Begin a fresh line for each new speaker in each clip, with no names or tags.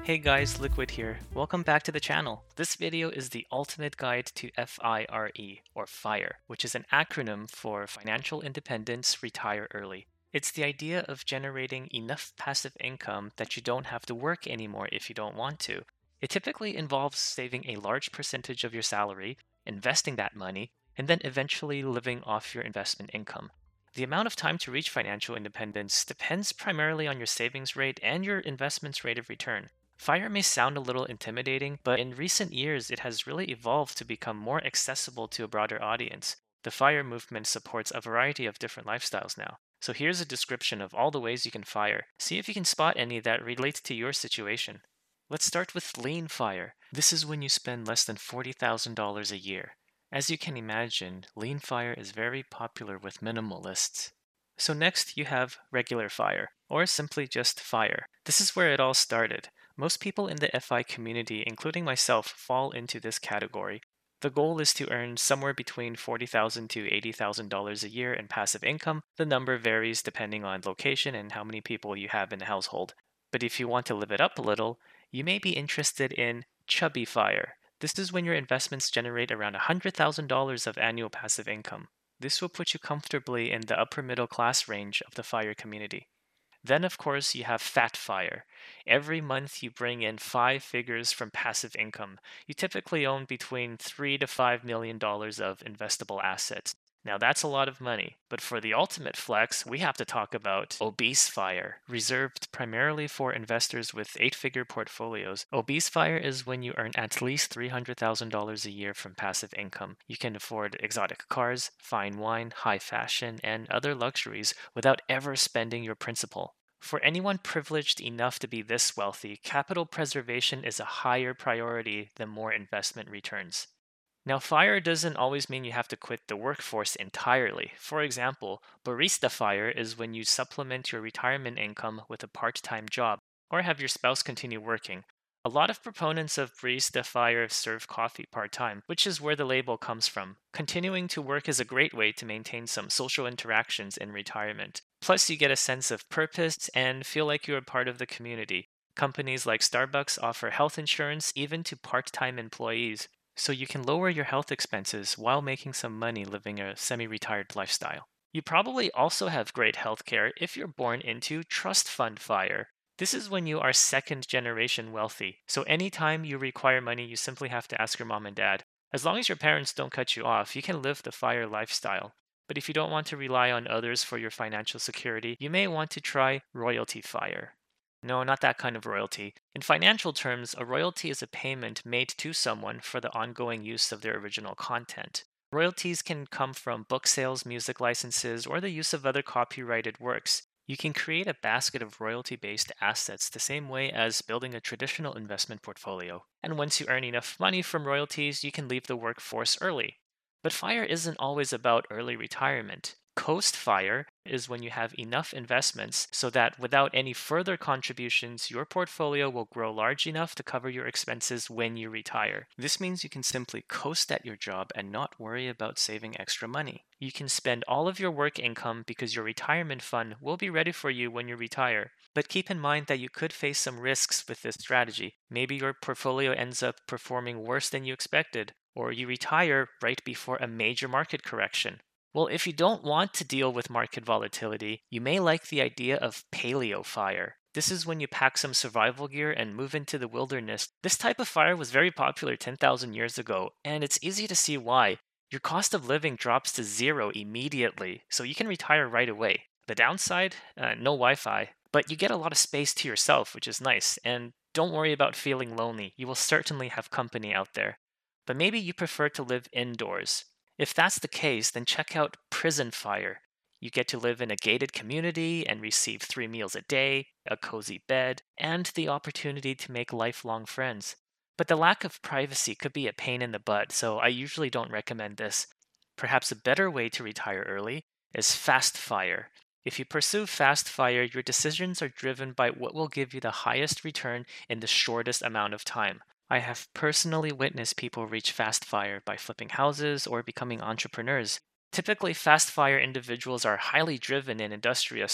Hey guys, Liquid here. Welcome back to the channel. This video is the ultimate guide to FIRE, or FIRE, which is an acronym for Financial Independence, Retire Early. It's the idea of generating enough passive income that you don't have to work anymore if you don't want to. It typically involves saving a large percentage of your salary, investing that money, and then eventually living off your investment income. The amount of time to reach financial independence depends primarily on your savings rate and your investment's rate of return. FIRE may sound a little intimidating, but in recent years it has really evolved to become more accessible to a broader audience. The FIRE movement supports a variety of different lifestyles now. So here's a description of all the ways you can FIRE. See if you can spot any that relate to your situation. Let's start with lean FIRE. This is when you spend less than $40,000 a year. As you can imagine, lean FIRE is very popular with minimalists. So next you have regular FIRE, or simply just FIRE. This is where it all started. Most people in the FI community, including myself, fall into this category. The goal is to earn somewhere between $40,000 to $80,000 a year in passive income. The number varies depending on location and how many people you have in the household. But if you want to live it up a little, you may be interested in chubby FIRE. This is when your investments generate around $100,000 of annual passive income. This will put you comfortably in the upper middle class range of the FIRE community. Then, of course, you have fat FIRE. Every month you bring in five figures from passive income. You typically own between $3 to $5 million of investable assets. Now that's a lot of money, but for the ultimate flex, we have to talk about obese FIRE, reserved primarily for investors with eight-figure portfolios. Obese FIRE is when you earn at least $300,000 a year from passive income. You can afford exotic cars, fine wine, high fashion, and other luxuries without ever spending your principal. For anyone privileged enough to be this wealthy, capital preservation is a higher priority than more investment returns. Now, FIRE doesn't always mean you have to quit the workforce entirely. For example, barista FIRE is when you supplement your retirement income with a part-time job, or have your spouse continue working. A lot of proponents of barista FIRE serve coffee part-time, which is where the label comes from. Continuing to work is a great way to maintain some social interactions in retirement. Plus, you get a sense of purpose and feel like you're a part of the community. Companies like Starbucks offer health insurance even to part-time employees, so you can lower your health expenses while making some money living a semi-retired lifestyle. You probably also have great healthcare if you're born into trust fund FIRE. This is when you are second generation wealthy. So anytime you require money, you simply have to ask your mom and dad. As long as your parents don't cut you off, you can live the FIRE lifestyle. But if you don't want to rely on others for your financial security, you may want to try royalty FIRE. No, not that kind of royalty. In financial terms, a royalty is a payment made to someone for the ongoing use of their original content. Royalties can come from book sales, music licenses, or the use of other copyrighted works. You can create a basket of royalty-based assets the same way as building a traditional investment portfolio. And once you earn enough money from royalties, you can leave the workforce early. But FIRE isn't always about early retirement. Coast FIRE is when you have enough investments so that without any further contributions, your portfolio will grow large enough to cover your expenses when you retire. This means you can simply coast at your job and not worry about saving extra money. You can spend all of your work income because your retirement fund will be ready for you when you retire. But keep in mind that you could face some risks with this strategy. Maybe your portfolio ends up performing worse than you expected, or you retire right before a major market correction. Well, if you don't want to deal with market volatility, you may like the idea of paleo FIRE. This is when you pack some survival gear and move into the wilderness. This type of FIRE was very popular 10,000 years ago, and it's easy to see why. Your cost of living drops to zero immediately, so you can retire right away. The downside? No Wi-Fi, but you get a lot of space to yourself, which is nice, and don't worry about feeling lonely. You will certainly have company out there. But maybe you prefer to live indoors. If that's the case, then check out Prison FIRE. You get to live in a gated community and receive 3 meals a day, a cozy bed, and the opportunity to make lifelong friends. But the lack of privacy could be a pain in the butt, so I usually don't recommend this. Perhaps a better way to retire early is fast FIRE. If you pursue fast FIRE, your decisions are driven by what will give you the highest return in the shortest amount of time. I have personally witnessed people reach fast FIRE by flipping houses or becoming entrepreneurs. Typically, fast FIRE individuals are highly driven and industrious.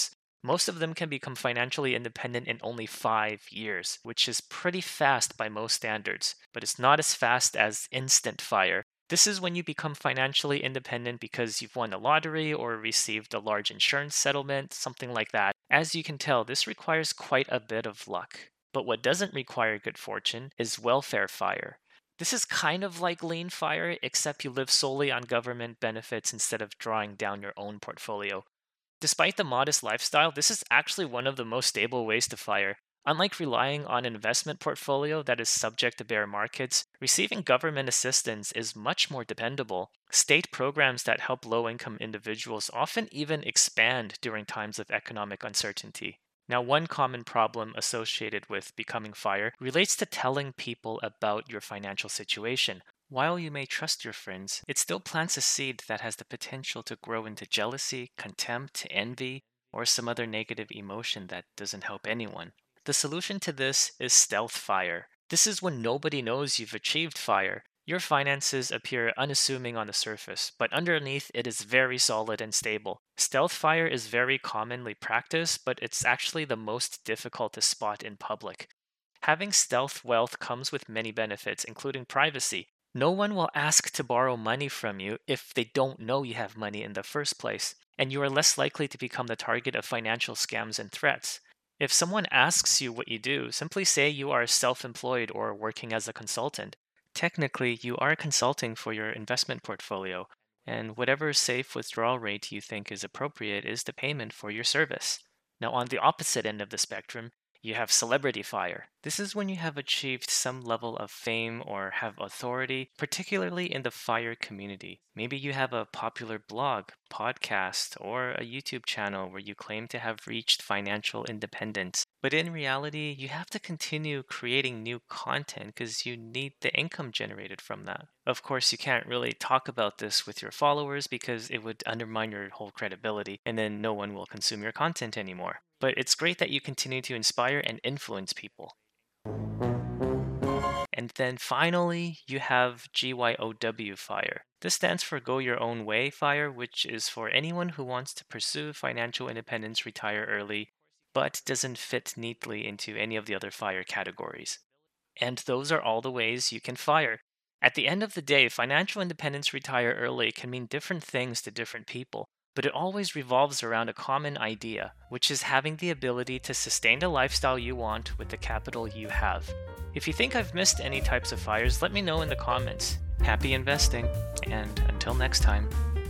Most of them can become financially independent in only 5 years, which is pretty fast by most standards, but it's not as fast as instant FIRE. This is when you become financially independent because you've won a lottery or received a large insurance settlement, something like that. As you can tell, this requires quite a bit of luck. But what doesn't require good fortune is welfare FIRE. This is kind of like lean FIRE, except you live solely on government benefits instead of drawing down your own portfolio. Despite the modest lifestyle, this is actually one of the most stable ways to FIRE. Unlike relying on an investment portfolio that is subject to bear markets, receiving government assistance is much more dependable. State programs that help low income individuals often even expand during times of economic uncertainty. Now, one common problem associated with becoming FIRE relates to telling people about your financial situation. While you may trust your friends, it still plants a seed that has the potential to grow into jealousy, contempt, envy, or some other negative emotion that doesn't help anyone. The solution to this is stealth FIRE. This is when nobody knows you've achieved FIRE. Your finances appear unassuming on the surface, but underneath it is very solid and stable. Stealth FIRE is very commonly practiced, but it's actually the most difficult to spot in public. Having stealth wealth comes with many benefits, including privacy. No one will ask to borrow money from you if they don't know you have money in the first place, and you are less likely to become the target of financial scams and threats. If someone asks you what you do, simply say you are self-employed or working as a consultant. Technically, you are consulting for your investment portfolio, and whatever safe withdrawal rate you think is appropriate is the payment for your service. Now, on the opposite end of the spectrum, you have celebrity FIRE. This is when you have achieved some level of fame or have authority, particularly in the FIRE community. Maybe you have a popular blog, podcast, or a YouTube channel where you claim to have reached financial independence. But in reality, you have to continue creating new content because you need the income generated from that. Of course, you can't really talk about this with your followers because it would undermine your whole credibility, and then no one will consume your content anymore. But it's great that you continue to inspire and influence people. And then finally, you have GYOW FIRE. This stands for Go Your Own Way FIRE, which is for anyone who wants to pursue financial independence, retire early, but doesn't fit neatly into any of the other FIRE categories. And those are all the ways you can FIRE. At the end of the day, financial independence, retire early can mean different things to different people, but it always revolves around a common idea, which is having the ability to sustain the lifestyle you want with the capital you have. If you think I've missed any types of FIREs, let me know in the comments. Happy investing, and until next time.